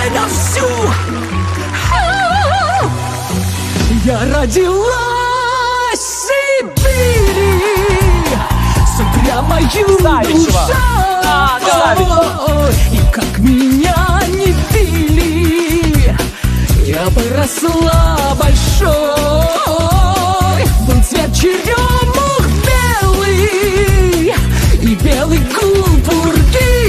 на всю. Я родилась в Сибири, смотря мою душу. И как меня не били, я поросла большой. Был цвет черемух белый и белый гулбурги,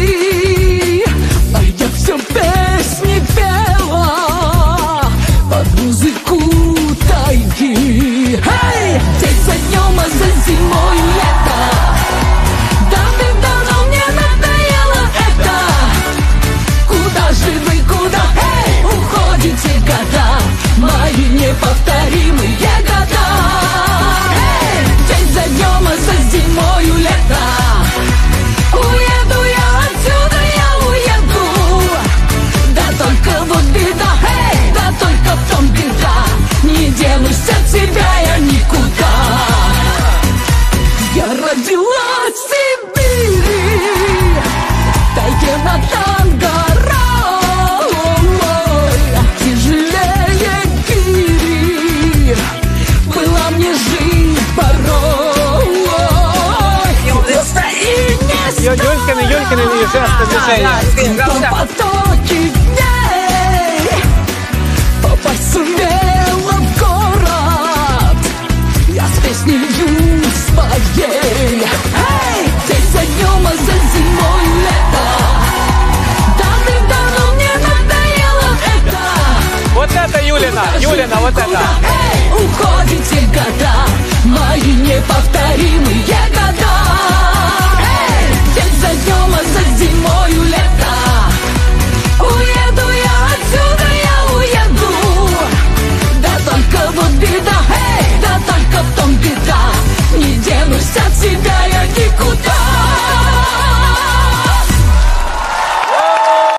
а я все песни пела под музыку тайги. Эй! День за днем, а за зимой лето. Давным-давно мне надоело это. Куда же вы, куда, эй, уходите года, мои неповторимые года? Эй! День за днем, а за зимою лето. Уеду я отсюда, я уеду. Да только вот беда, эй, да только в том беда, не денусь от тебя я никуда. Я родилась в Сибири, в тайге над Ангарой, тяжелее гири была мне жизнь порой. Юлькины, жесты движения. Потоки дней попасть сумела в город я с песней своей. Эй! День за днем, а за зимой лето. Давным-давно мне надоело это. Вот это Юлина, вот это. Эй! Уходите года, мои неповторимые года.